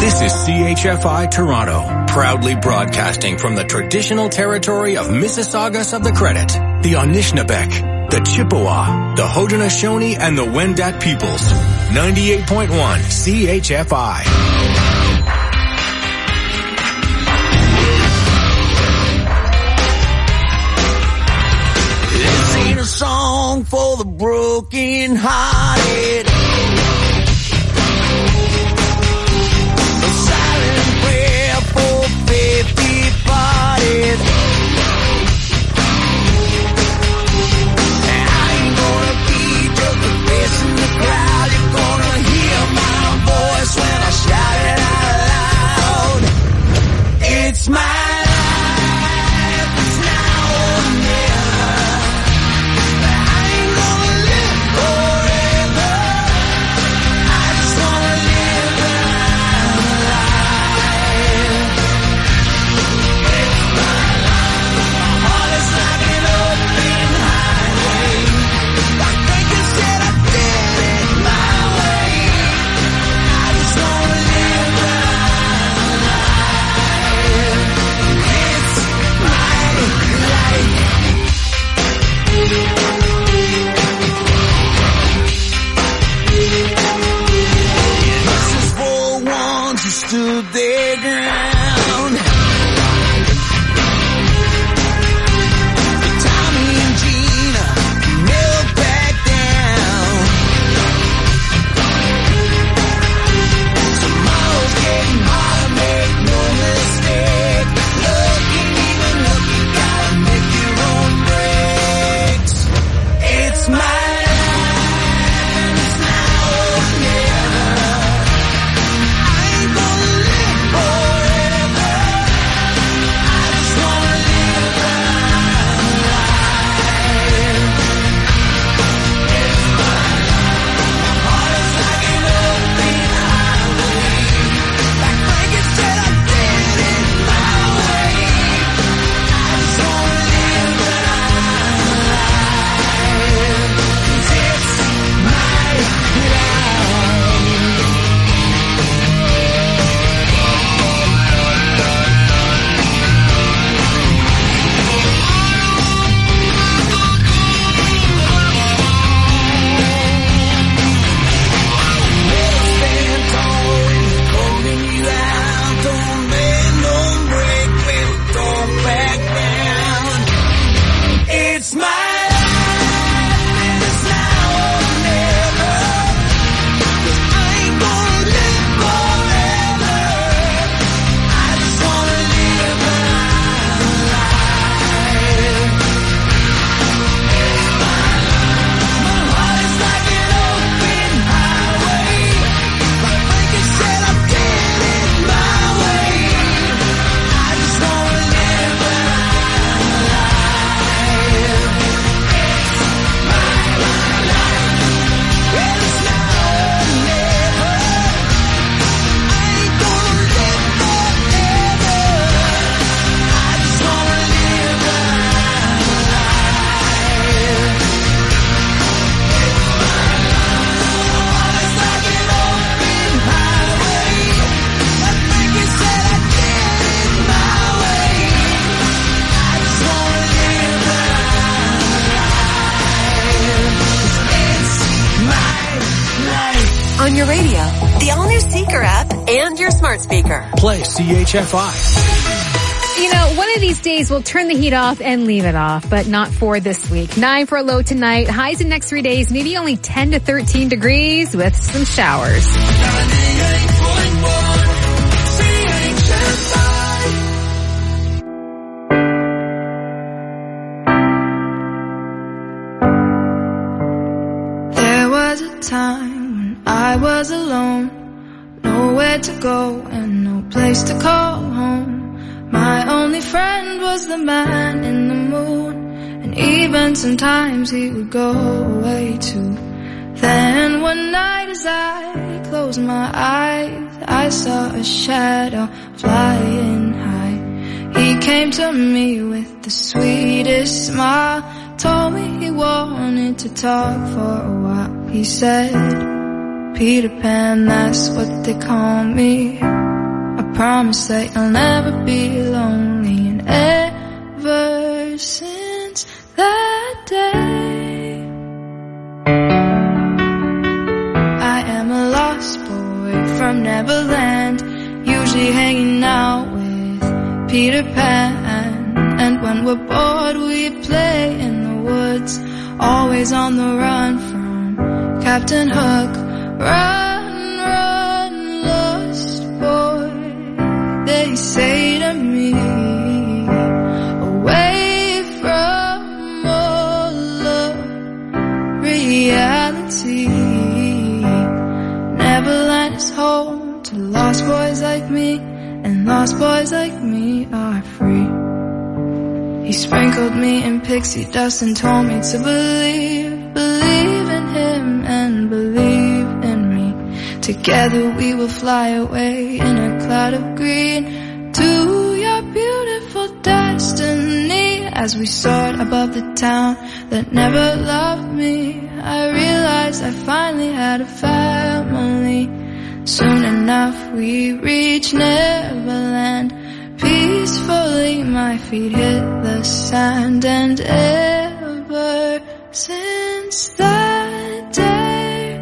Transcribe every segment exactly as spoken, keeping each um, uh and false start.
This is C H F I Toronto, proudly broadcasting from the traditional territory of Mississaugas of the Credit, the Anishinaabeg, the Chippewa, the Haudenosaunee, and the Wendat peoples. ninety-eight point one C H F I. This ain't a song for the broken hearted. A silent prayer for faith departed. And I ain't gonna be just a face in the crowd. You're gonna hear my voice when I shout it out loud. It's my stood their ground. Tommy and Gina never back down. Tomorrow's getting harder, make no mistake. Looking even look, you gotta make your own breaks. It's my on your radio, the all-new Seeker app, and your smart speaker. Play C H F I. You know, one of these days we'll turn the heat off and leave it off, but not for this week. Nine for a low tonight. Highs in next three days, maybe only ten to thirteen degrees with some showers. There was a time when I was alone, nowhere to go and no place to call home. My only friend was the man in the moon, and even sometimes he would go away too. Then one night as I closed my eyes, I saw a shadow flying high. He came to me with the sweetest smile, told me he wanted to talk for a while. He said, Peter Pan, that's what they call me. promise that you'll never be lonely. And ever since that day, I am a lost boy from Neverland, usually hanging out with Peter Pan. And when we're bored we play in the woods, always on the run from Captain Hook. Run, run, lost boy, they say to me, away from all of reality. Neverland is home to lost boys like me, and lost boys like me are free. He sprinkled me in pixie dust and told me to believe, believe in him and believe in me. Together we will fly away in a cloud of green to your beautiful destiny. As we soared above the town that never loved me, I realized I finally had a family. Soon enough we reached Neverland. Peacefully my feet hit the sand, and ever since that day,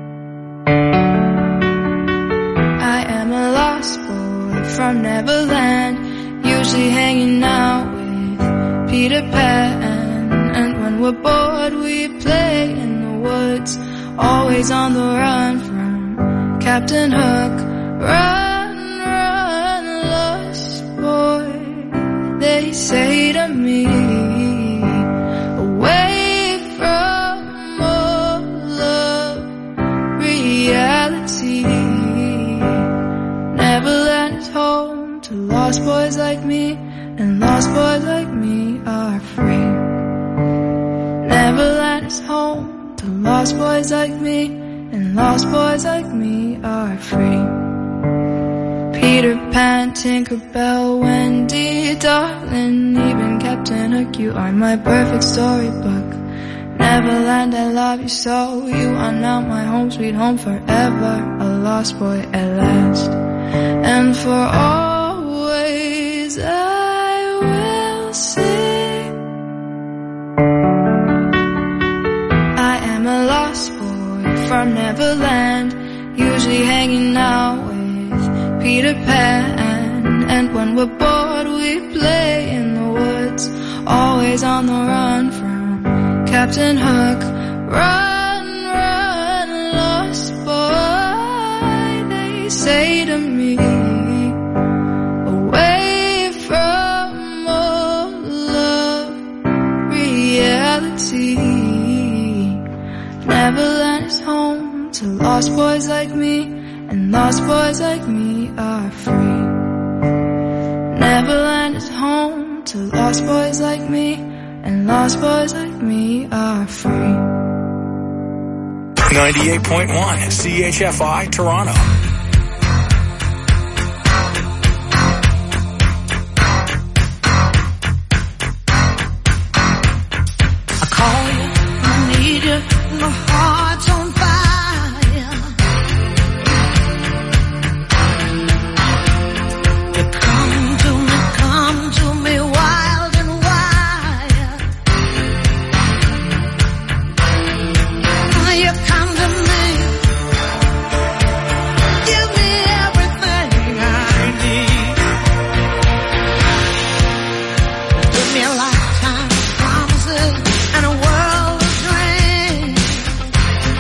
I am a lost boy from Neverland, usually hanging out with Peter Pan. And when we're bored we play in the woods, always on the run from Captain Hook. Run, run, lost boy, they say to me, away from all of reality. Neverland is home to lost boys like me, and lost boys like me are free. Neverland is home to lost boys like me, and lost boys like me are free. Peter Pan, Tinkerbell, Wendy, darling, even Captain Hook, you are my perfect storybook. Neverland, I love you so, you are now my home, sweet home forever, a lost boy at last. And for always I will sing, I am a lost boy from Neverland, usually hanging out with Peter Pan. And when we're bored we play in the woods, always on the run from Captain Hook. Run, run, lost boy, they say to me, away from all of reality. Neverland is home to lost boys like me, and lost boys like me are free. Neverland is home to lost boys like me, and lost boys like me are free. ninety-eight point one C H F I Toronto. I call you, I need you, my heart's on fire. You come to me, come to me wild and wild. You come to me, give me everything I need. Give me a lifetime of promises and a world of dreams.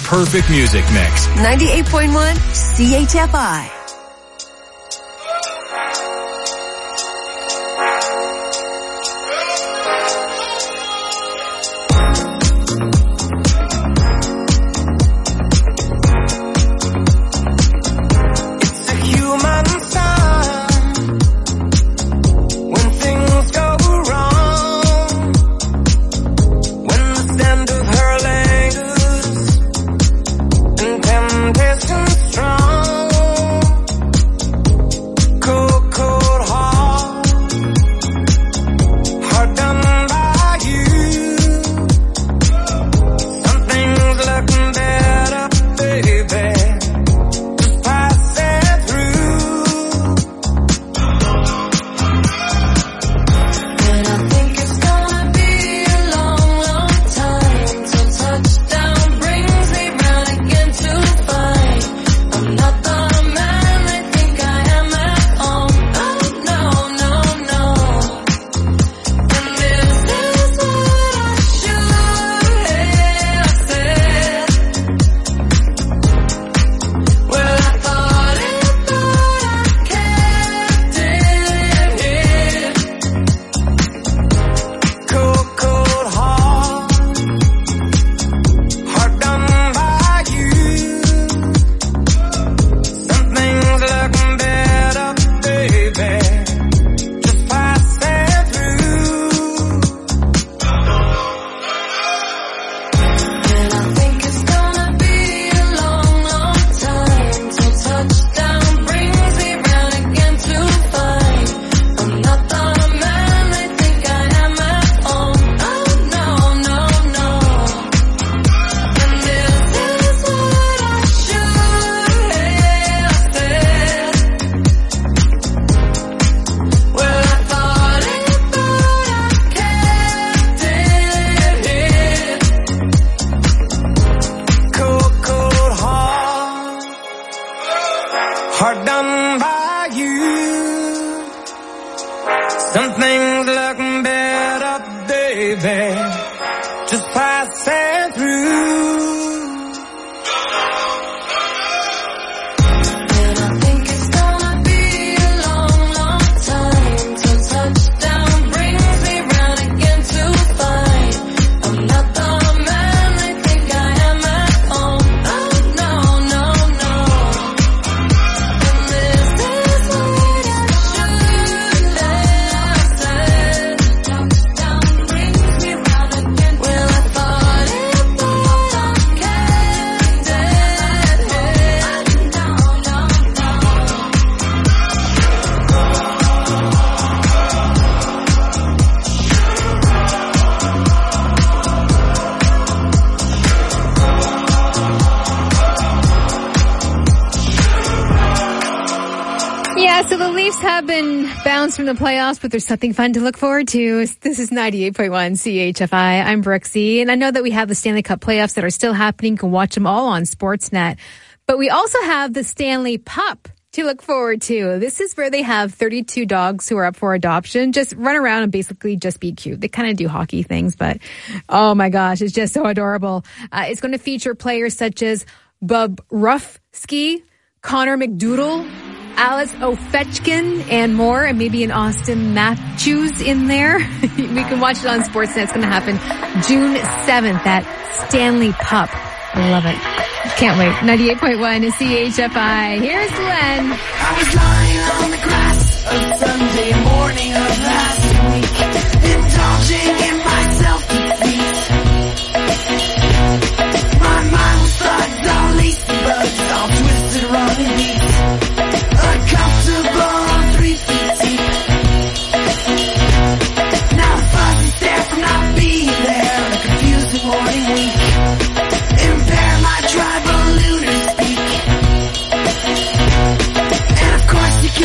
perfect music mix. ninety-eight point one C H F I. Hard done by you. Some things look better, baby, just passing through. And I think it's gonna be a long, long time till touchdown brings me round again to find I'm not the man they think I am at home. Oh no, no, no. And this is what I should have said. Touchdown brings me round again. Well, I thought it was I kept it. No, no, no. Yeah, so the Leafs have been bounced from the playoffs, but there's something fun to look forward to. This is ninety-eight point one C H F I. I'm Brooksy, and I know that we have the Stanley Cup playoffs that are still happening. You can watch them all on Sportsnet. But we also have the Stanley Pup to look forward to. This is where they have thirty-two dogs who are up for adoption. Just run around and basically just be cute. They kind of do hockey things, but oh my gosh, it's just so adorable. Uh, it's going to feature players such as Bub Ruffsky, Connor McDoodle, Alice Ovechkin, and more, and maybe an Austin Matthews in there. We can watch it on Sportsnet. It's going to happen June seventh at Stanley Pup. I love it. Can't wait. ninety-eight point one C H F I. Here's Glenn. I was lying on the grass a Sunday morning of last week, indulging in my self-defeat. My mind was thugged, all laced and buzzed, all twisted around and beat. Uncomfortable, three feet deep. Now the fuzz is there from not being there, a confusing warning week. Impair my tribal lunar speak. And of course you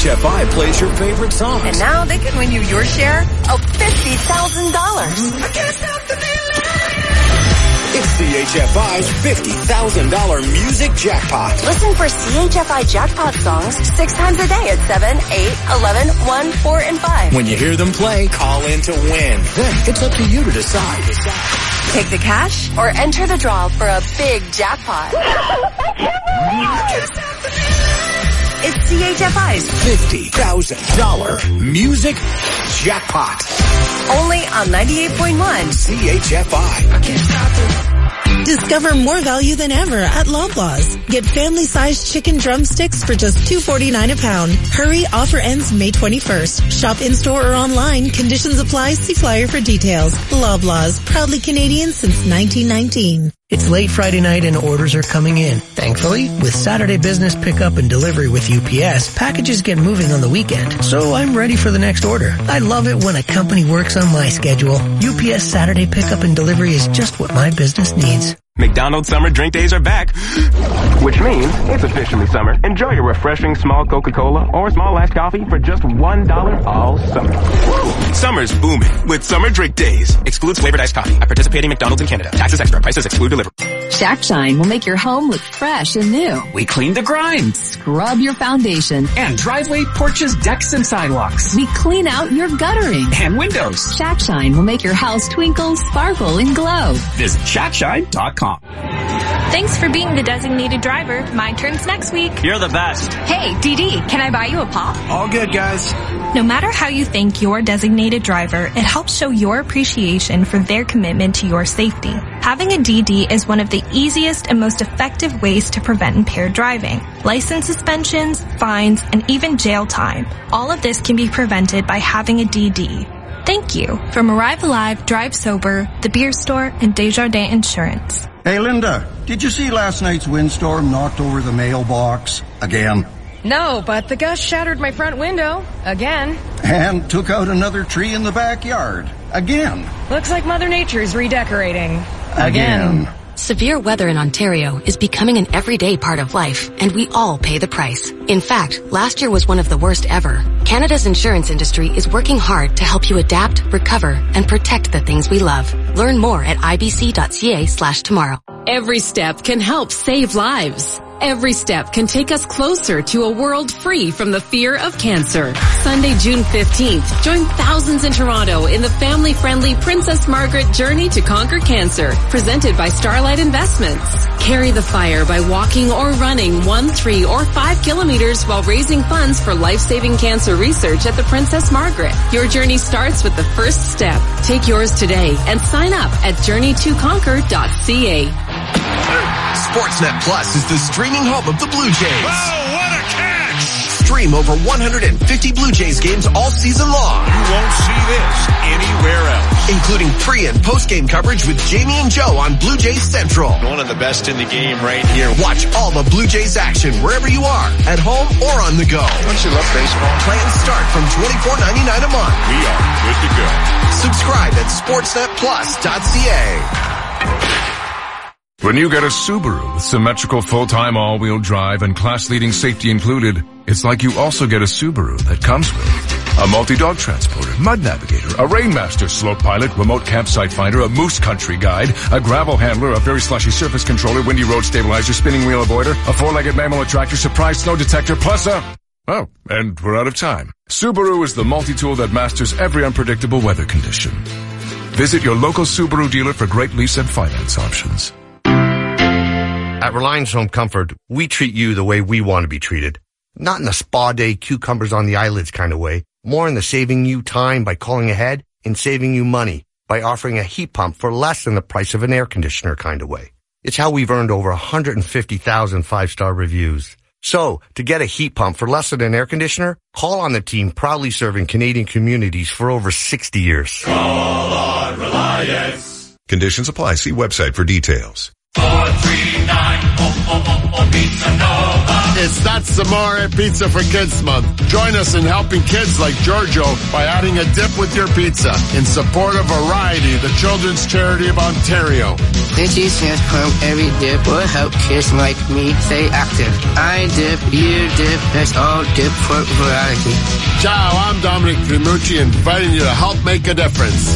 H F I plays your favorite songs. And now they can win you your share of fifty thousand dollars. It's C H F I's fifty thousand dollars music jackpot. Listen for C H F I jackpot songs six times a day at seven, eight, eleven, one, four, and five. When you hear them play, call in to win. Then it's up to you to decide. Take the cash or enter the draw for a big jackpot. It's C H F I's fifty thousand dollars music jackpot. only on ninety-eight point one C H F I. I can't stop it. Discover more value than ever at Loblaws. Get family-sized chicken drumsticks for just two forty-nine a pound. Hurry, offer ends May twenty-first. Shop in-store or online. Conditions apply. See flyer for details. Loblaws, proudly Canadian since nineteen nineteen. It's late Friday night and orders are coming in. Thankfully, with Saturday business pickup and delivery with U P S, packages get moving on the weekend. So I'm ready for the next order. I love it when a company works on my schedule. U P S Saturday pickup and delivery is just what my business needs. McDonald's summer drink days are back, which means it's officially summer. Enjoy your refreshing small Coca-Cola or small iced coffee for just one dollar all summer. Summer's booming with summer drink days. Excludes flavored iced coffee at participating McDonald's in Canada. Taxes extra. Prices exclude delivery. Shack Shine will make your home look fresh and new. We clean the grime. Scrub your foundation. And driveway, porches, decks, and sidewalks. We clean out your guttering. And windows. Shack Shine will make your house twinkle, sparkle, and glow. Visit shack shine dot com. Thanks for being the designated driver. My turn's next week. You're the best. Hey, D D, can I buy you a pop? All good, guys. No matter how you thank your designated driver, it helps show your appreciation for their commitment to your safety. Having a D D is one of the easiest and most effective ways to prevent impaired driving. License suspensions, fines, and even jail time. All of this can be prevented by having a D D. Thank you. From Arrive Alive, Drive Sober, The Beer Store, and Desjardins Insurance. Hey, Linda, did you see last night's windstorm knocked over the mailbox again? No, but the gust shattered my front window again. And took out another tree in the backyard again. Looks like Mother Nature is redecorating again. again. Severe weather in Ontario is becoming an everyday part of life, and we all pay the price. In fact, last year was one of the worst ever. Canada's insurance industry is working hard to help you adapt, recover, and protect the things we love. Learn more at ibc.ca slash tomorrow. Every step can help save lives. Every step can take us closer to a world free from the fear of cancer. Sunday, June fifteenth, join thousands in Toronto in the family-friendly Princess Margaret Journey to Conquer Cancer, presented by Starlight Investments. Carry the fire by walking or running one, three, or five kilometers while raising funds for life-saving cancer research at the Princess Margaret. Your journey starts with the first step. Take yours today and sign up at journey to conquer dot c a. Sportsnet Plus is the streaming home of the Blue Jays. Oh, what a catch! Stream over one hundred fifty Blue Jays games all season long. You won't see this anywhere else. Including pre- and post-game coverage with Jamie and Joe on Blue Jays Central. One of the best in the game right here. Watch all the Blue Jays action wherever you are, at home or on the go. Don't you love baseball? Plans start from twenty-four ninety-nine a month. We are good to go. Subscribe at sportsnet plus dot c a. When you get a Subaru with symmetrical full-time all-wheel drive and class-leading safety included, it's like you also get a Subaru that comes with a multi-dog transporter, mud navigator, a Rainmaster slope pilot, remote campsite finder, a moose country guide, a gravel handler, a very slushy surface controller, windy road stabilizer, spinning wheel avoider, a four-legged mammal attractor, surprise snow detector, plus a... Oh, and we're out of time. Subaru is the multi-tool that masters every unpredictable weather condition. Visit your local Subaru dealer for great lease and finance options. At Reliance Home Comfort, we treat you the way we want to be treated. Not in the spa day, cucumbers on the eyelids kind of way. More in the saving you time by calling ahead and saving you money by offering a heat pump for less than the price of an air conditioner kind of way. It's how we've earned over one hundred fifty thousand five-star reviews. So, to get a heat pump for less than an air conditioner, call on the team proudly serving Canadian communities for over sixty years. Call on Reliance. Conditions apply. See website for details. four three nine It's That's Amore Pizza for Kids Month. Join us in helping kids like Giorgio by adding a dip with your pizza in support of Variety, the children's charity of Ontario. Itchy says from every dip will help kids like me stay active. I dip, you dip, let's all dip for variety. Ciao, I'm Dominic Trimucci, inviting you to help make a difference.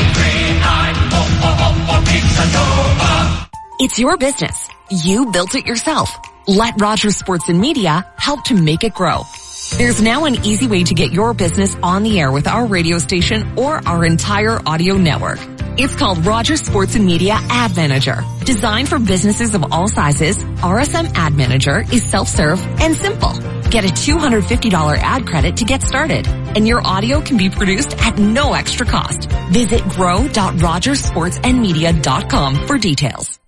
It's your business. You built it yourself. Let Rogers Sports and Media help to make it grow. There's now an easy way to get your business on the air with our radio station or our entire audio network. It's called Rogers Sports and Media Ad Manager. Designed for businesses of all sizes, R S M Ad Manager is self-serve and simple. Get a two hundred fifty dollars ad credit to get started, and your audio can be produced at no extra cost. Visit grow dot rogers sports and media dot com for details.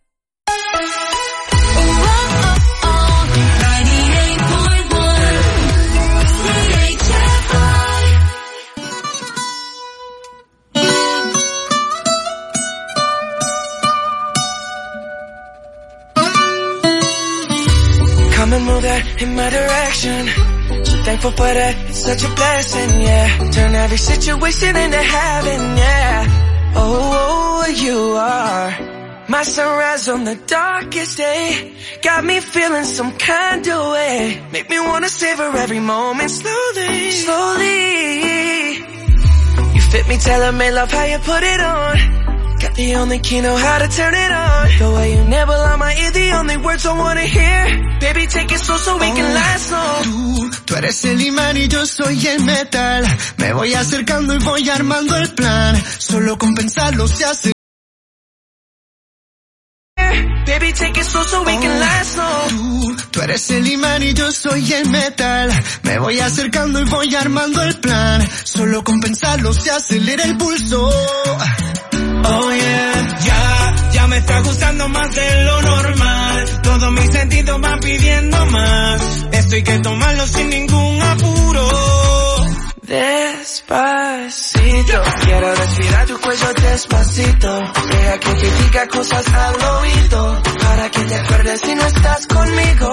Come and move that in my direction. So thankful for that, it's such a blessing, yeah. Turn every situation into heaven, yeah. Oh, you are my sunrise on the darkest day. Got me feeling some kind of way. Make me wanna savor every moment slowly, slowly. You fit me, tailor-made, love how you put it on. Got the only key, know how to turn it on. The way you nibble on my ear, the only words I wanna hear. Baby, take it slow so we can last long. Tú, tú eres el imán y yo soy el metal. Me voy acercando y voy armando el plan. Solo con pensarlo se hace. Baby, take it slow so we can last long. Tú, tú eres el imán y yo soy el metal. Me voy acercando y voy armando el plan. Solo con pensarlo se acelera el pulso. Oh yeah, ya, ya me está gustando más de lo normal. Todos mis sentidos van pidiendo más. Esto hay que tomarlo sin ningún apuro. Despacito, quiero respirar tu cuello despacito. Deja que te diga cosas al oído, para que te acuerdes si no estás conmigo.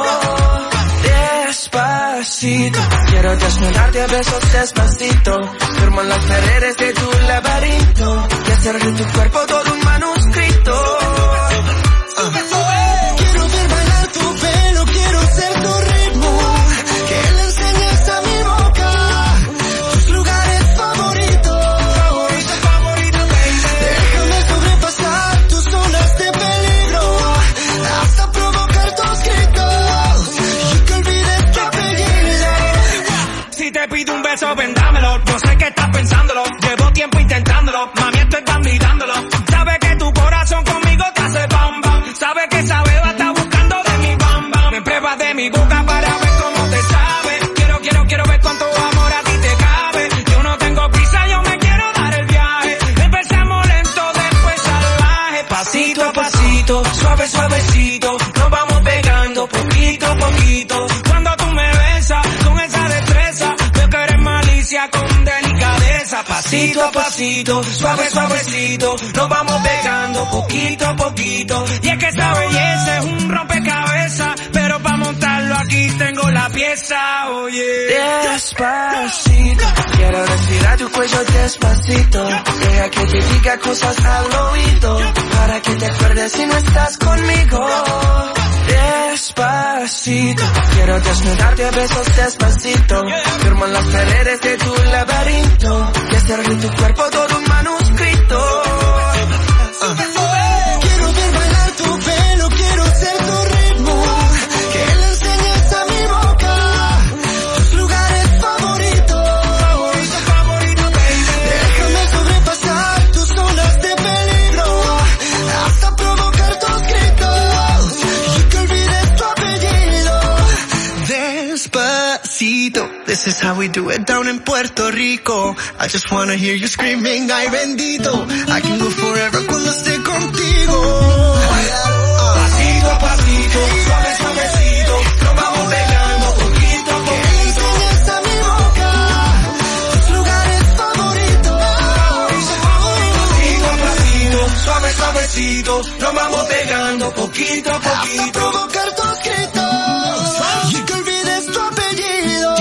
Despacito, quiero desnudarte a besos despacito. Firmo en las paredes de tu laberinto y hacer de tu cuerpo todo un manuscrito. Uh. Quiero ver bailar tu pelo, quiero ser tu ritmo. Que le enseñes a mi boca tus lugares favoritos. Favorito, favorito, baby. Déjame sobrepasar tus zonas de peligro, hasta provocar tus gritos y que olvides tu apellido. Si te pido un beso, ven dámelo. Yo sé que estás pensándolo, llevo tiempo intentándolo. Mami, esto es mirándolo. Sabe que tu corazón conmigo te hace bam bam. Sabe que esa beba está buscando de mi bam bam. Me pruebas de mi boca para ver cómo te sabe. Quiero, quiero, quiero ver cuánto amor a ti te cabe. Yo no tengo prisa, yo me quiero dar el viaje. Empezamos lento, después salvaje. Pasito a pasito, suave, suavecito. Nos vamos pegando poquito a poquito. Cuando tú me besas con esa destreza, veo que eres malicia con delicadeza. Pasito a pasito, suave, suavecito. Nos vamos pegando poquito a poquito. Y es que esta belleza es un rompecabezas, pero para montarlo aquí tengo la pieza, oye. Despacito, quiero respirar tu cuello despacito. Deja que te diga cosas al oído, para que te acuerdes si no estás conmigo. Despacito, quiero desnudarte a besos despacito. Firmo en las paredes de tu laberinto y hacer de tu cuerpo todo un manuscrito. Uh. Quiero ver bailar tu pelo, quiero ser tu ritmo. Que le enseñes a mi boca tus lugares favoritos. Favorito, favorito, baby. Déjame sobrepasar tus zonas de peligro, hasta provocar tus gritos y que olvides tu apellido. Despacito, this is how we do it down in Puerto Rico. I just wanna hear you screaming, ay bendito. I can go forever cuando esté contigo. Pasito a pasito, suave, suavecito. Nos vamos pegando poquito a poquito. Que enseñes a mi boca tus lugares favoritos. Pasito a pasito, suave, suavecito. despacito, nos vamos pegando poquito a poquito. Hasta provocar tus gritos y que olvides tu apellido.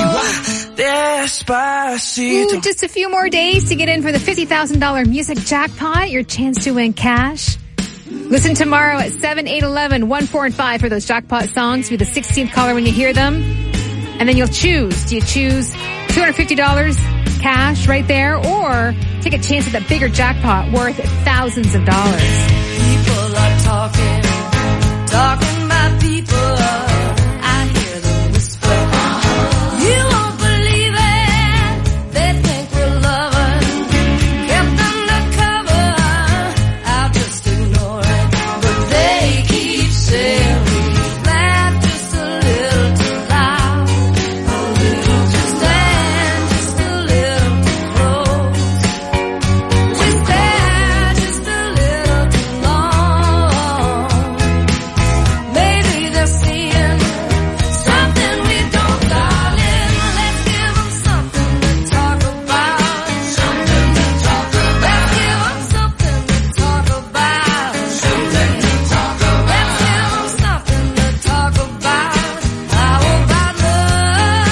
Despacito. Ooh, just a few more days to get in for the fifty thousand dollars music jackpot, your chance to win cash. Listen tomorrow at seven, eight, eleven, one, four, and five for those jackpot songs. Be the sixteenth caller when you hear them. And then you'll choose. Do you choose two hundred fifty dollars cash right there, or take a chance at the bigger jackpot worth thousands of dollars? People are talking, talking about people. I hear them whisper. You won't believe it. They think we're lovers, kept undercover. I'll just ignore it, but they keep saying we laugh just a little too loud, a little too stand, just a little too close. We stare just a little too long. Maybe they're seeing something we don't, darling. Let's give them something to talk about. Something to talk about. Let's give them something to talk about. Something to talk about. Let's give them something to talk about. How about love?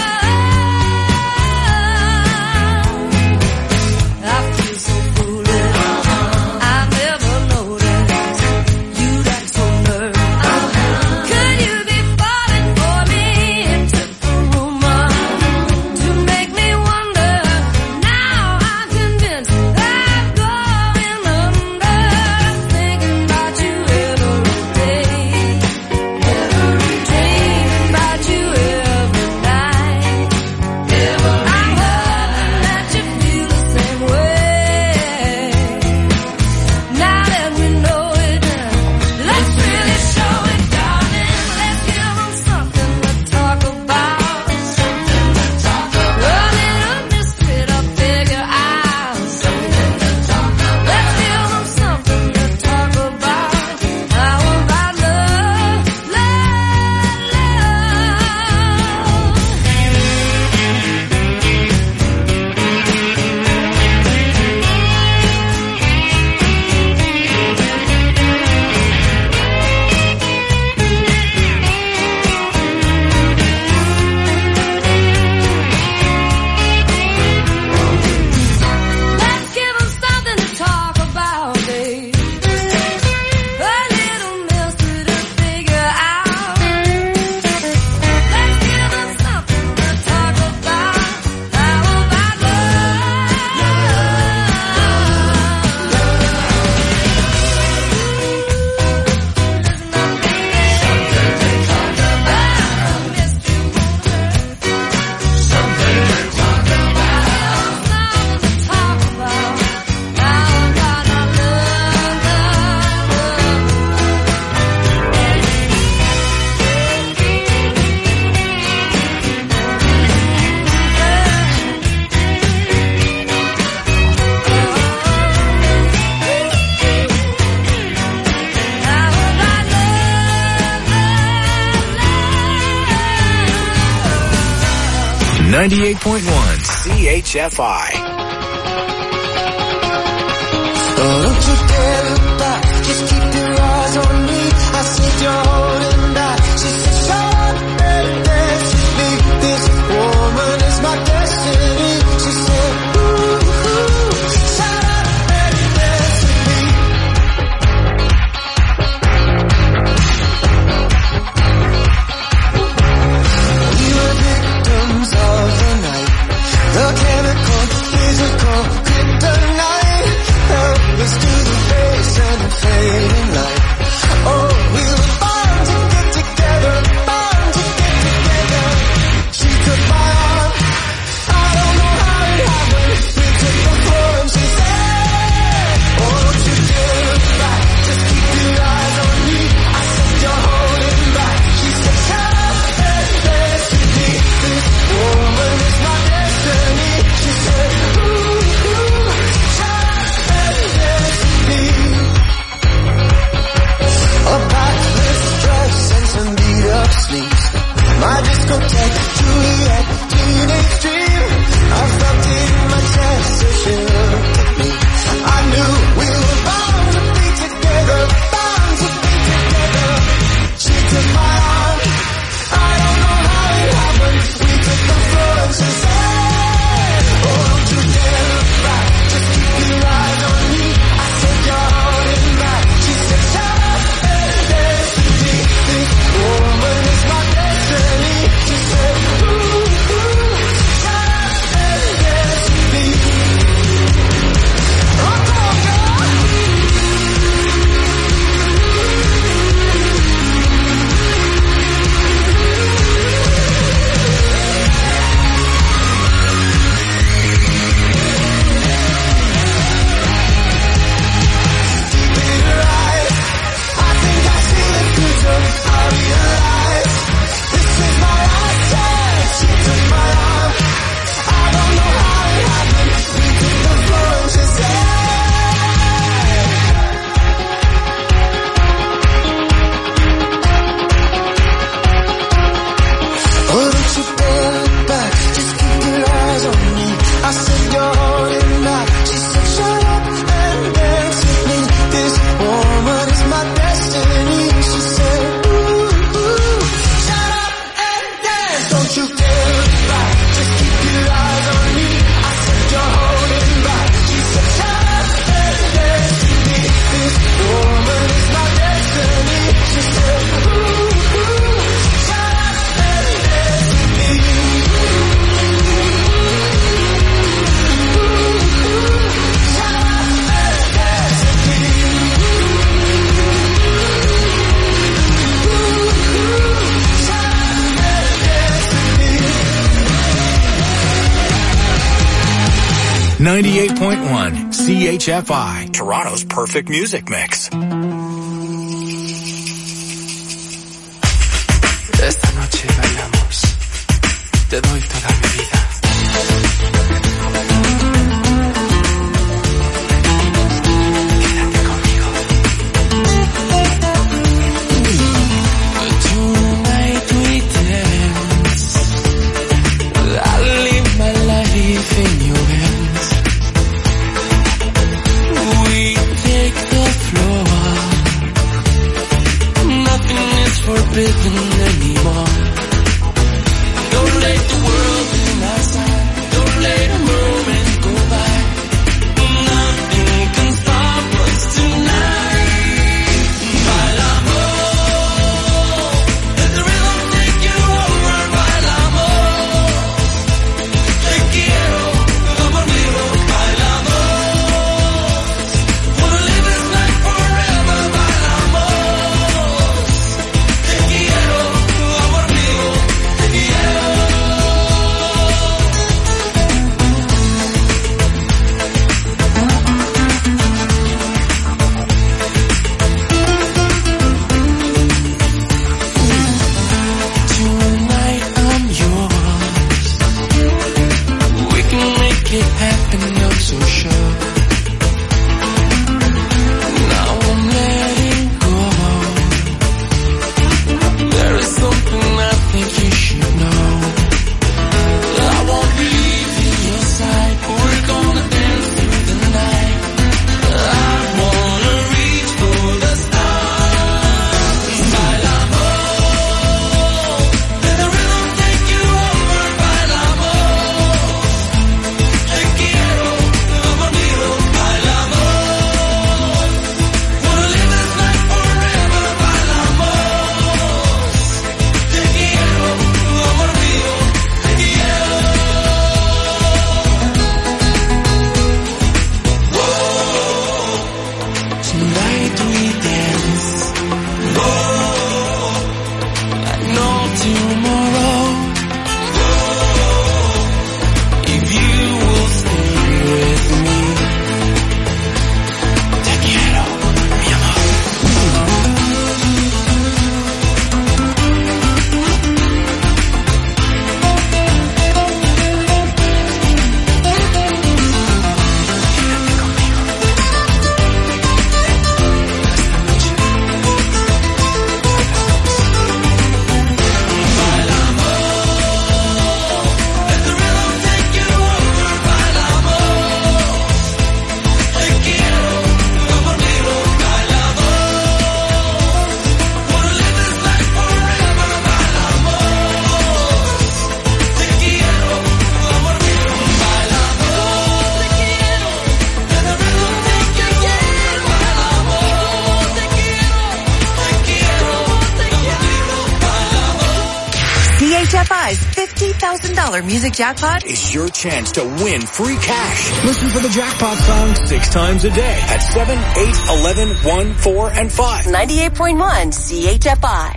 I feel so foolish. I never noticed you'd act so nervous. Could you be falling for me and took the rumor to make me wonder? Now I'm convinced I'm going under. Thinking about you every day, every dream about you every night. I'm hoping that you feel the same way. Now that we know it, let's really show it, darling. Let's give them something to talk about. Something to talk about. A little mystery to figure out. Something to talk about. Let's give them something to talk about. How about love, love, let's give them something to talk about, babe. A little mystery to figure out. Let's give them something to talk about. How about ninety-eight point one C H F I. Oh, don't you dare look back, just keep your eyes on me. I said you're holding back. She said, shut up and dance with me. This woman is my destiny. She said, ooh, ooh, shut up and dance with me. We were victims of the night, the chemical, physical kryptonite. Help us to the face. ninety-eight point one C H F I, Toronto's perfect music mix. Esta noche bailamos. Te doy toda mi vida. Quédate conmigo. Tonight we dance. I'll leave my life in your hands. We take the floor. Nothing is forbidden anymore. Don't let the world in our side. Don't let a moment go by. Nothing can stop us tonight. Bailamos. Let the rhythm take you over. Bailamos. Te quiero, amor mío. Bailamos. Wanna live this life forever. Bailamos. Te quiero, amor mío. Te quiero. Tonight I'm yours. We can make it happen, I'm so sure. Now I'm letting go. There is something I think you should know. I won't leave in your side. We're gonna dance through the night. I wanna reach for the stars. Bailamos. Let the rhythm take you over. Bailamos. Te quiero, amor mío. Bailamos. Wanna live this life forever. Bailamos. Te quiero, amor mío. Te quiero. Tonight we dance. Oh, I know tomorrow. Oh, if you will stay with me. Te quiero, mi amor. C H F I's fifty thousand dollars music jackpot Is your chance to win free cash. Listen for the jackpot song six times a day at seven, eight, eleven, one, four, and five. ninety-eight point one C H F I.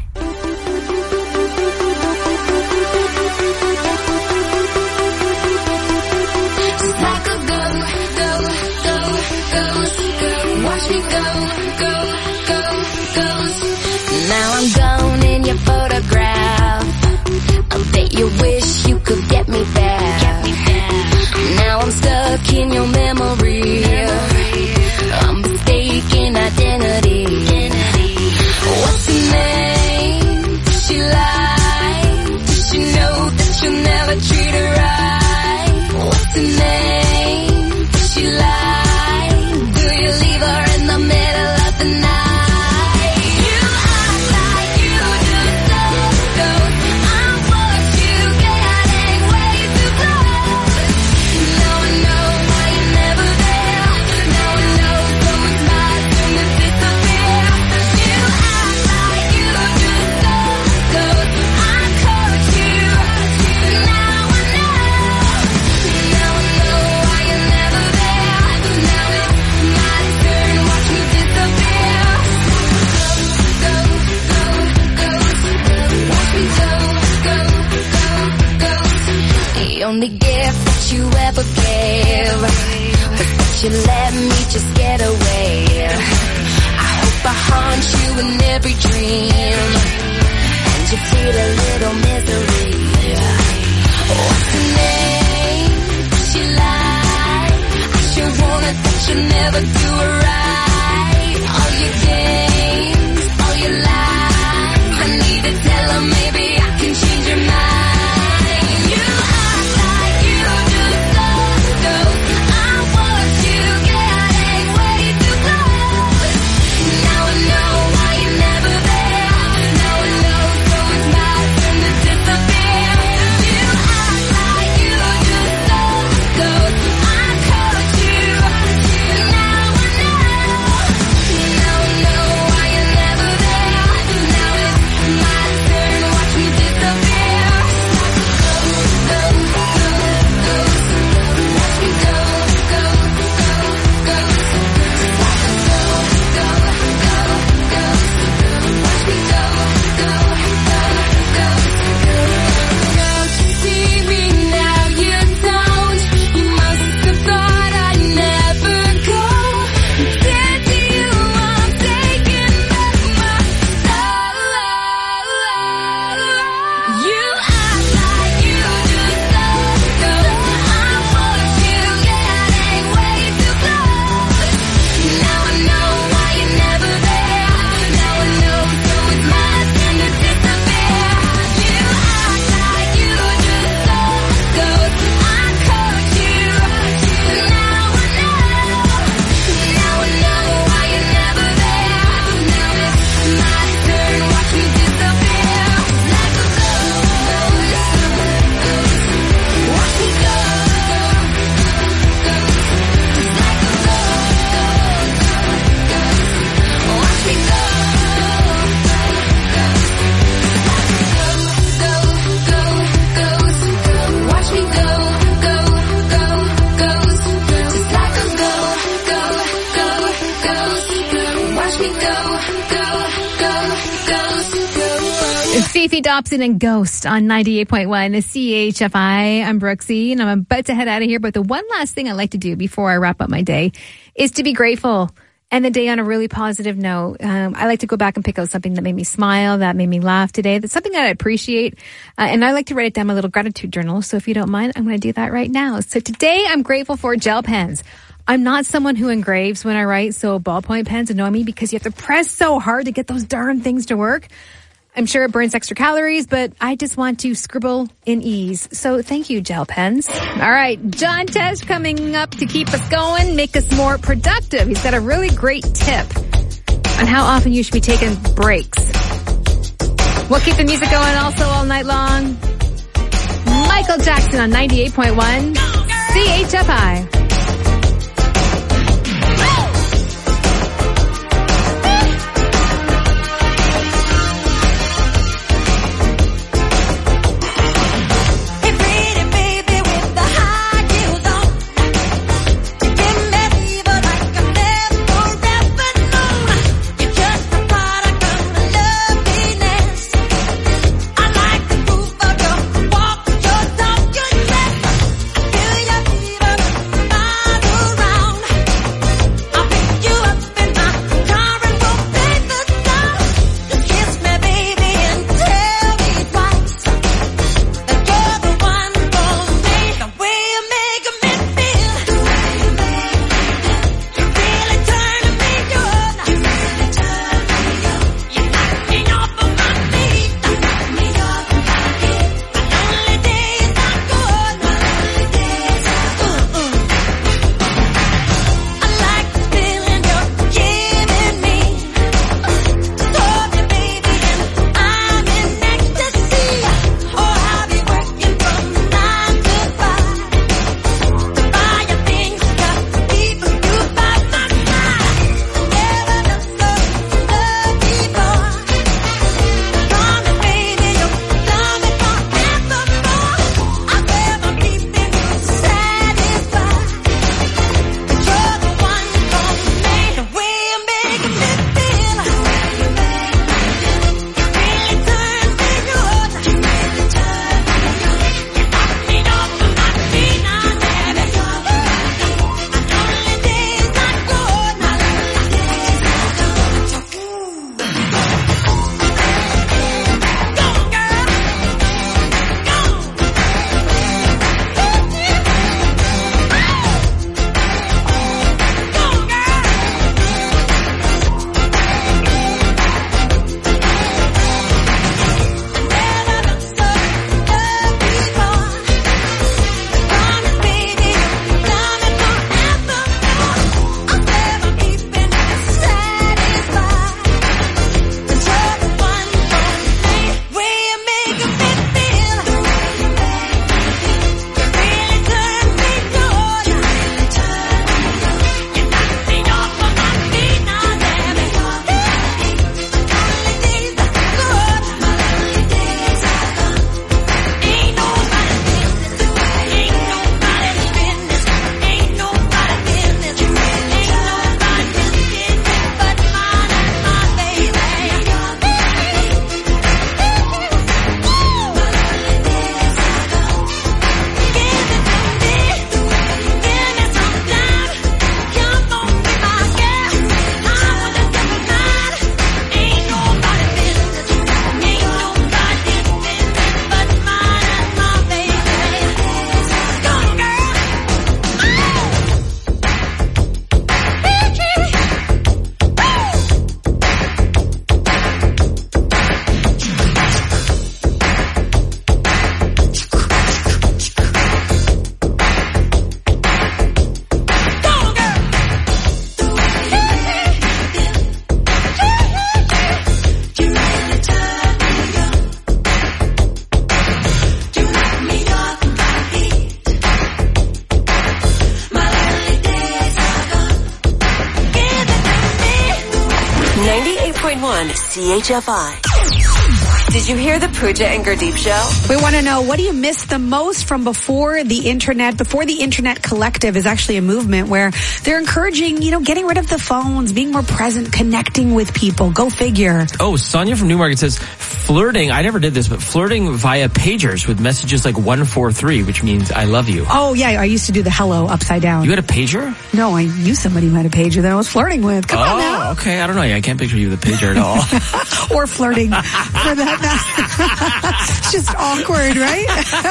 Just like a go, go, go, go, go. Watch me go, go, go, go. Now I'm gone in your photograph. I bet you wish you could get me back. Now I'm stuck in your memory. I'm mistaken identity. What's her name? Does she lie? Does she know that you'll never treat her right? What's her name? Does she lie? Do you leave her in the middle of the night? You act like you just don't go. I'm what you getting way too close. Now I know why you're never there. Now I know someone's not gonna disappear. You act like you just don't go. I caught you. Now I know. Now I know why you're never there. Now it's my turn. Watch me disappear. Go, go, go, go. Watch me go, go, go, go. The only gift that you ever gave you let me just get away? I hope I haunt you in every dream, and you feel a little misery. What's her name? She lied. I sure wanted that you never do it right. All your games, all your lies, I need to tell her maybe I can change your mind. You act like you just don't know. I want you getting way too close. Now I know why you're never there. Now I know, so it's my turn to disappear. You act like you just don't know. I caught you. Now I know. Now I know why you're never there. Now it's my turn. Watch me disappear. Go, go, go, go. Watch me go, go, go, go. Just like a go, go, go, go. Watch me go, go, go, go. Don't you see me now? You don't. You must have thought I'd never go. Dead to you, I'm taking back my soul. You act like you just don't know. I want you getting way too close. Now I know why you're never there. Now I know, so it's my turn to disappear. You act like you just don't know. I caught you. Now I know. Now I know why you're never there. Now it's my turn. Watch me disappear. Like a ghost. Watch me go. Like a ghost. Watch me go. Go, go, ghost. Watch me go, go, go, ghost. Just like a go, go, go, ghost. Watch me go, go, go, ghost. Fifi Dobson and Ghost on ninety-eight point one C H F I. I'm Brooksy, and I'm about to head out of here. But the one last thing I like to do before I wrap up my day is to be grateful. And the day on a really positive note. Um, I like to go back and pick out something that made me smile, that made me laugh today. That's something that I appreciate. Uh, and I like to write it down in my little gratitude journal. So if you don't mind, I'm going to do that right now. So today I'm grateful for gel pens. I'm not someone who engraves when I write, so ballpoint pens annoy me because you have to press so hard to get those darn things to work. I'm sure it burns extra calories, but I just want to scribble in ease. So thank you, gel pens. All right, John Tesh coming up to keep us going, make us more productive. He's got a really great tip on how often you should be taking breaks. We'll keep the music going also all night long. Michael Jackson on ninety-eight point one C H F I. Walk, your talk, your dress. Feel your fever. point one C H F I. Did you hear the Pooja and Gurdeep show? We want to know, what do you miss the most from before the internet? Before the Internet Collective is actually a movement where they're encouraging, you know, getting rid of the phones, being more present, connecting with people. Go figure. Oh, Sonia from Newmarket says flirting, I never did this, but flirting via pagers with messages like one four three, which means I love you. Oh, yeah, I used to do the hello upside down. You had a pager? No, I knew somebody who had a pager that I was flirting with. Come oh, on now. Okay, I don't know. I can't picture you with a pager at all. Or flirting for that. It's just awkward, right?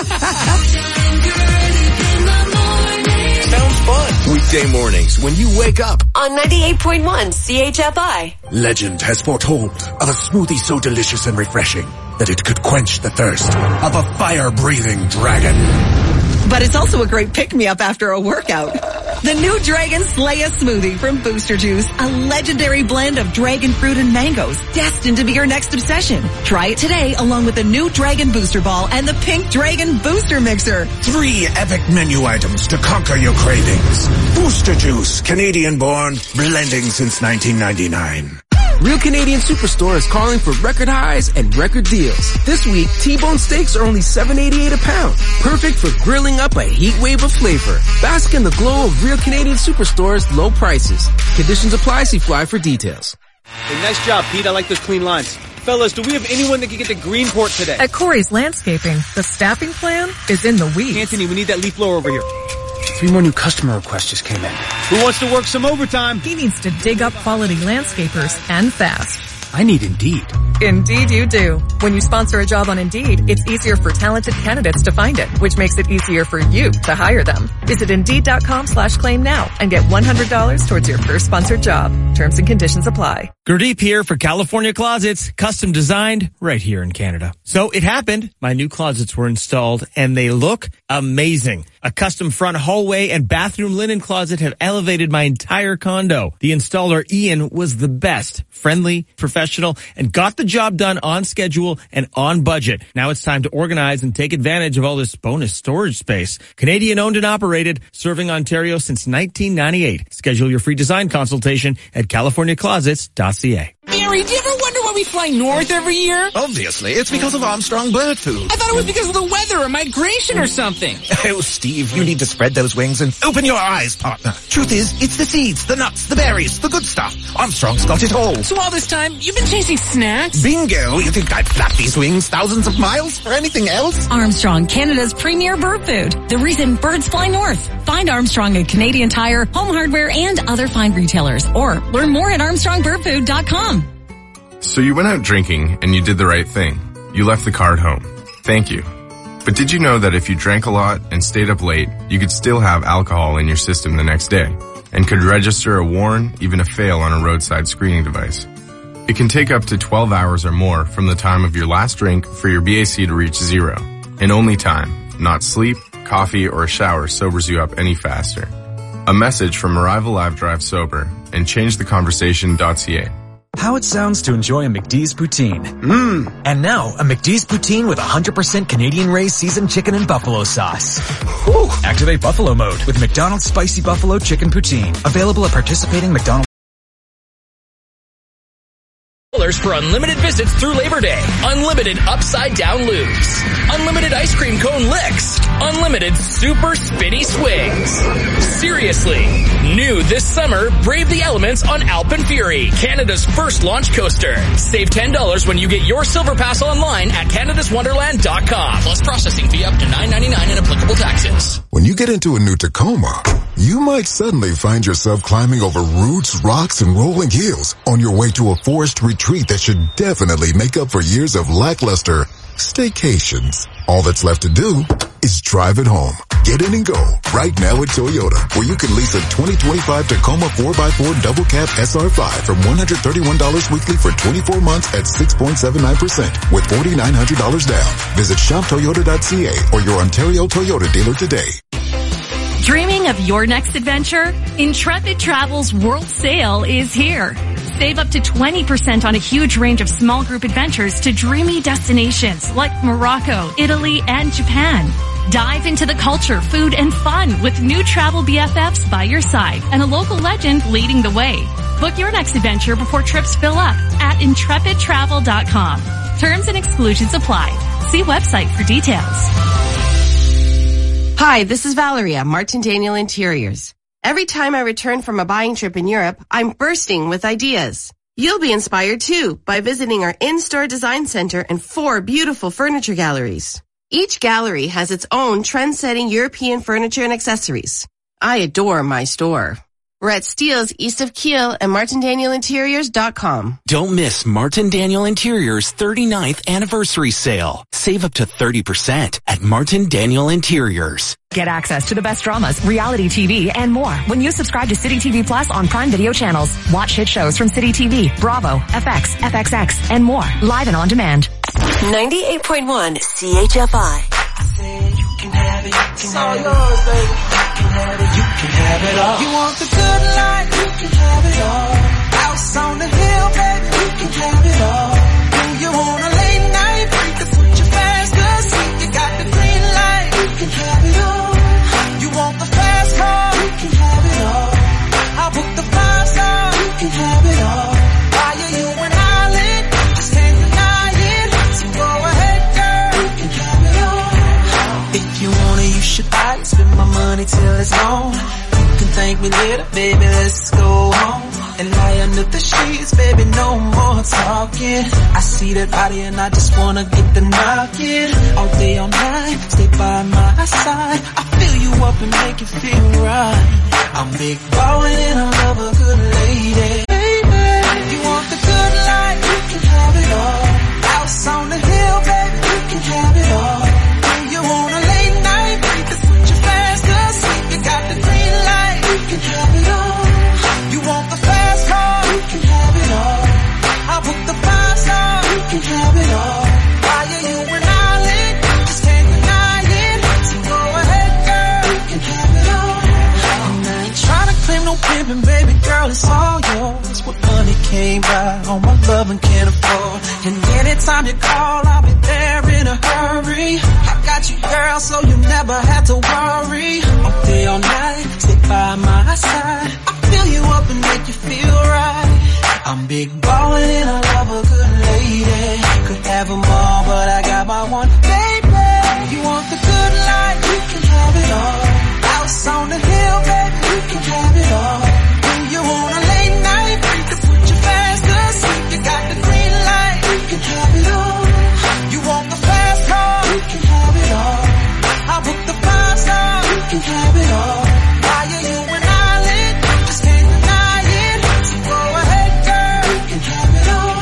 Sounds fun. Weekday mornings when you wake up. On ninety-eight point one C H F I. Legend has foretold of a smoothie so delicious and refreshing that it could quench the thirst of a fire-breathing dragon. But it's also a great pick-me-up after a workout. The new Dragon Slayer smoothie from Booster Juice, a legendary blend of dragon fruit and mangoes, destined to be your next obsession. Try it today along with the new Dragon Booster Ball and the Pink Dragon Booster Mixer. Three epic menu items to conquer your cravings. Booster Juice, Canadian-born, blending since nineteen ninety-nine. Real Canadian Superstore is calling for record highs and record deals. This week, T-bone steaks are only seven eighty-eight a pound. Perfect for grilling up a heat wave of flavor. Bask in the glow of Real Canadian Superstore's low prices. Conditions apply. See Fly for details. Hey, nice job, Pete. I like those clean lines. Fellas, do we have anyone that can get to Greenport today? At Corey's Landscaping, the staffing plan is in the weeds. Anthony, we need that leaf blower over here. Three more new customer requests just came in. Who wants to work some overtime? He needs to dig up quality landscapers and fast. I need Indeed. Indeed you do. When you sponsor a job on Indeed, it's easier for talented candidates to find it, which makes it easier for you to hire them. Visit Indeed.com slash claim now and get one hundred dollars towards your first sponsored job. Terms and conditions apply. Gurdeep here for California Closets, custom designed right here in Canada. So it happened. My new closets were installed and they look amazing. A custom front hallway and bathroom linen closet have elevated my entire condo. The installer, Ian, was the best, friendly, professional, and got the job done on schedule and on budget. Now it's time to organize and take advantage of all this bonus storage space. Canadian owned and operated, serving Ontario since nineteen ninety-eight. Schedule your free design consultation at california closets dot c a. Mary, do you ever wonder why we fly north every year? Obviously, it's because of Armstrong Bird Food. I thought it was because of the weather or migration or something. Oh, Steve, you need to spread those wings and open your eyes, partner. Truth is, it's the seeds, the nuts, the berries, the good stuff. Armstrong's got it all. So all this time, you've been chasing snacks? Bingo! You think I'd flap these wings thousands of miles for anything else? Armstrong, Canada's premier bird food. The reason birds fly north. Find Armstrong at Canadian Tire, Home Hardware, and other fine retailers. Or learn more at armstrong bird food dot com. So you went out drinking and you did the right thing. You left the car at home. Thank you. But did you know that if you drank a lot and stayed up late, you could still have alcohol in your system the next day and could register a warn, even a fail on a roadside screening device? It can take up to twelve hours or more from the time of your last drink for your B A C to reach zero. And only time, not sleep, coffee, or a shower sobers you up any faster. A message from Arrival Live Drive Sober and change the conversation dot c a. How it sounds to enjoy a McD's poutine. Mmm. And now, a McD's poutine with one hundred percent Canadian-raised seasoned chicken and buffalo sauce. Whew. Activate Buffalo mode with McDonald's Spicy Buffalo Chicken Poutine. Available at participating McDonald's. For unlimited visits through Labor Day. Unlimited upside down loops. Unlimited ice cream cone licks. Unlimited super spinny swings. Seriously. New this summer, brave the elements on Alpen Fury, Canada's first launch coaster. Save ten dollars when you get your Silver Pass online at canadas wonderland dot com. Plus processing fee up to nine ninety-nine and applicable taxes. When you get into a new Tacoma, you might suddenly find yourself climbing over roots, rocks, and rolling hills on your way to a forest retreat that should definitely make up for years of lackluster staycations. All that's left to do is drive it home. Get in and go right now at Toyota, where you can lease a twenty twenty-five Tacoma four by four double cab S R five from one hundred thirty-one dollars weekly for twenty-four months at six point seven nine percent with four thousand nine hundred dollars down. Visit shop toyota dot c a or your Ontario Toyota dealer today. Dreaming of your next adventure? Intrepid Travel's World Sale is here. Save up to twenty percent on a huge range of small group adventures to dreamy destinations like Morocco, Italy, and Japan. Dive into the culture, food, and fun with new travel B F Fs by your side and a local legend leading the way. Book your next adventure before trips fill up at intrepid travel dot com. Terms and exclusions apply. See website for details. Hi, this is Valeria, Martin Daniel Interiors. Every time I return from a buying trip in Europe, I'm bursting with ideas. You'll be inspired too by visiting our in-store design center and four beautiful furniture galleries. Each gallery has its own trend-setting European furniture and accessories. I adore my store. We're at Steele's east of Kiel and martin daniel interiors dot com. Don't miss Martin Daniel Interiors thirty-ninth anniversary sale. Save up to thirty percent at Martin Daniel Interiors. Get access to the best dramas, reality T V, and more when you subscribe to City T V Plus on Prime Video channels. Watch hit shows from City T V, Bravo, F X, F X X, and more, live and on demand. ninety-eight point one C H F I. You can have it, you can have it all, baby. You can have it, you can have it all. You want the good life, you can have it all. House on the hill, baby, you can have it all. Do you want a late night? To put you fast, cause you got the green light. You can have it all. You want the fast car, you can have it all. I'll book the five star, you can have it all. Why are you an island? Just can't deny it. So go ahead, girl, you can have it all. If you want it, you should buy it. Spend my money till it's gone. You can thank me later, baby, let's go home. And lie under the sheets, baby, no more talking. I see that body and I just wanna get the knocking. All day, all night, stay by my side. I fill you up and make you feel right. I'm big ballin' and I love a good lady. Baby, you want the good life, you can have it all. House on the hill, baby, you can have it all. You want a late night, to put you fast, cause you got the green light, you can have it all. You want the fast car, you can have it all. I'll book the five star, you can have it all. Why are you an island? Just can't deny it. So go ahead, girl, you can have it all. And I ain't trying to claim no pimpin', baby girl, it's all yours. What money can't buy, all my love and can't afford. And anytime you call, I'll be there in a hurry. I got you, girl, so you never have to worry. All day, all night, stay by my side. I fill you up and make you feel right. I'm big ballin' and I love a good lady. Could have them all, but I got my one, baby. You want the good life, you can have it all. House on the hill, baby, you can have it all. Do you want a late night? To put you fast, cause you got the green light, you can have it all. You want the fast car, you can have it all. I'll book the five star, you can have it all. Why are you an island? Just can't deny it. So go ahead, girl, you can have it all.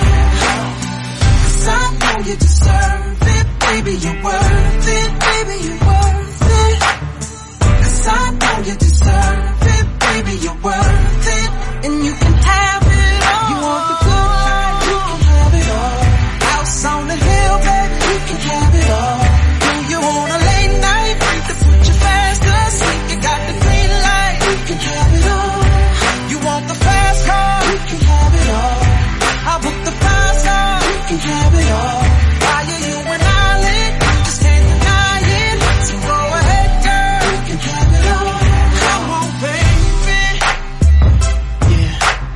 Cause I know you deserve it, baby, you're worth it, baby, you're worth it. Cause I know you deserve it, baby, you're worth it. And you can have it all. You want the good life, you can have it all. House on the hill, baby, you can have it all. Do you want a late night? To put you fast, cause you got the green light, you can have it all. You want the fast car, you can have it all. I'll book the five star, you can have it all. Why are you an island? Just can't deny it. So go ahead, girl, you can have it all. Come on, baby. Yeah.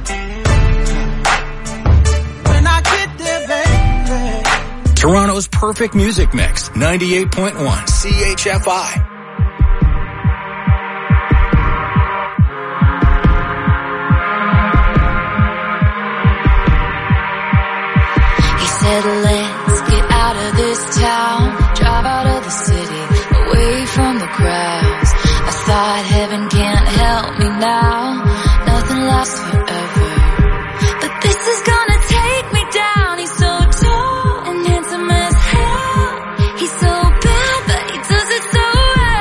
When I get there, baby. Toronto's perfect music mix, ninety-eight point one C H F I. Let's get out of this town, drive out of the city, away from the crowds. I thought heaven can't help me now, nothing lasts forever. But this is gonna take me down. He's so tall and handsome as hell. He's so bad, but he does it so well.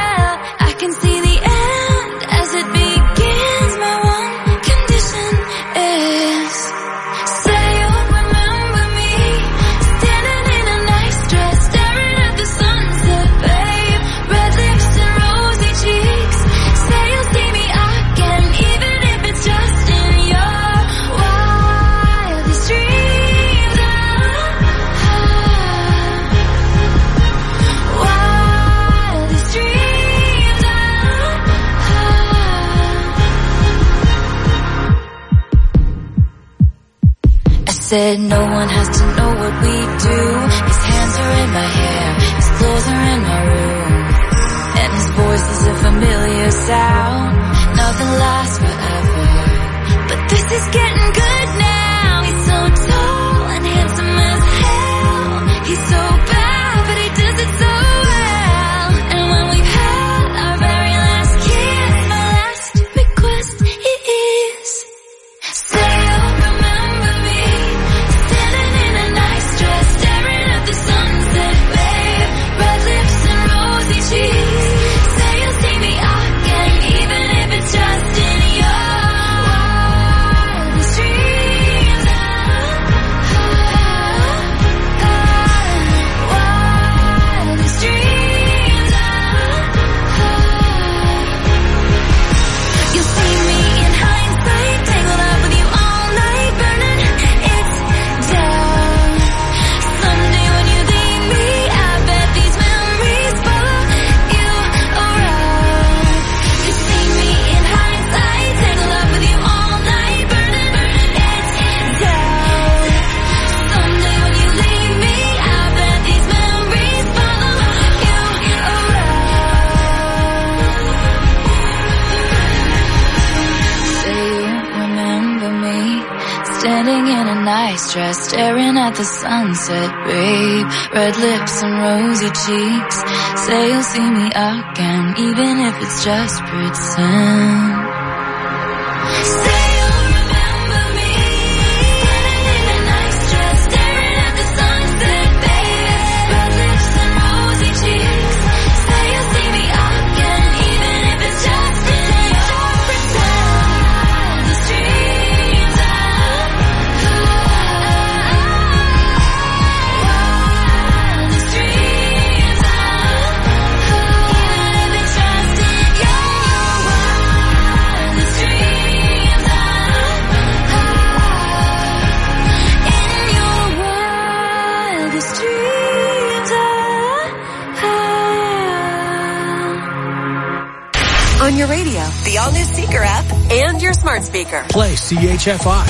Said no one has to know what we do. His hands are in my hair, his clothes are in my room, and his voice is a familiar sound. Nothing lasts forever, but this is getting good now. He's so tall and handsome as hell. He's so bad, but he does it so well. And when we've had our very last kiss, my last request is, say you'll remember me, standing in a nice dress, staring at the sunset, babe. Red lips and rosy cheeks. Say you'll see me again, even if it's just in your wildest dreams. Wildest dreams. You'll see me in hindsight, tangled up with you all night, burning it down. Someday when you leave me, I bet these memories follow you around. You see me in hindsight, tangled up with you all night, burning it down. Someday when you leave me, I bet these memories follow you around. Say you remember me, standing in a nice dress, staring at the sunset, babe. Red lips and rosy cheeks. Say you'll see me again, even if it's just pretend. Say you'll remember me, standing in a nice dress, staring at the sunset, babe. Red lips and rosy cheeks. Say you'll see me again, even if it's just in your pretend. The streams of the streams of, even if it's just in your the streams of, in your wildest dreams of. On your radio, the all-new Seeker app, and your smart speaker. Play C H F I.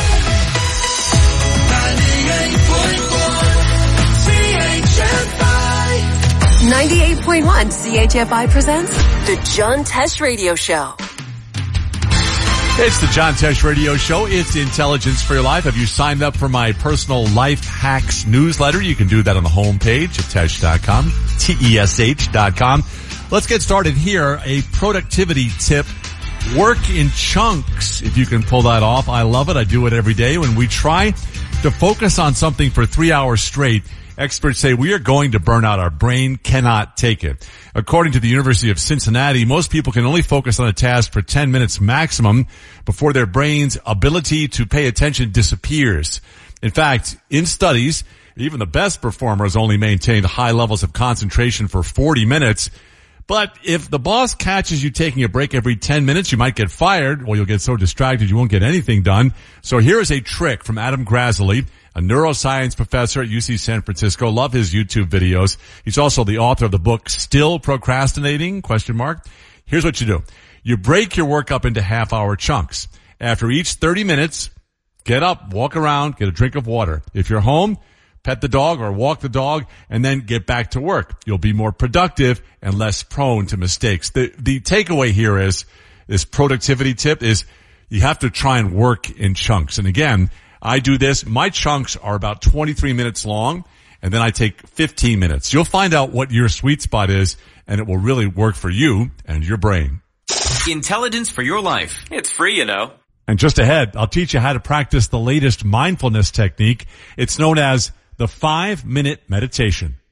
ninety-eight point one C H F I presents The John Tesh Radio Show. It's the John Tesh Radio Show. It's intelligence for your life. Have you signed up for my personal life hacks newsletter? You can do that on the homepage at tesh dot com, T E S H dot com. Let's get started here. A productivity tip. Work in chunks. If you can pull that off, I love it. I do it every day. When we try to focus on something for three hours straight, experts say we are going to burn out. Our brain cannot take it. According to the University of Cincinnati, most people can only focus on a task for ten minutes maximum before their brain's ability to pay attention disappears. In fact, in studies, even the best performers only maintained high levels of concentration for forty minutes. But if the boss catches you taking a break every ten minutes, you might get fired, or you'll get so distracted you won't get anything done. So here is a trick from Adam Grassley, a neuroscience professor at U C San Francisco. Love his YouTube videos. He's also the author of the book Still Procrastinating? Question mark. Here's what you do. You break your work up into half-hour chunks. After each thirty minutes, get up, walk around, get a drink of water. If you're home, pet the dog or walk the dog, and then get back to work. You'll be more productive and less prone to mistakes. The, the takeaway here is, this productivity tip is, you have to try and work in chunks. And again, I do this. My chunks are about twenty-three minutes long, and then I take fifteen minutes. You'll find out what your sweet spot is, and it will really work for you and your brain. Intelligence for your life. It's free, you know. And just ahead, I'll teach you how to practice the latest mindfulness technique. It's known as the five-minute meditation.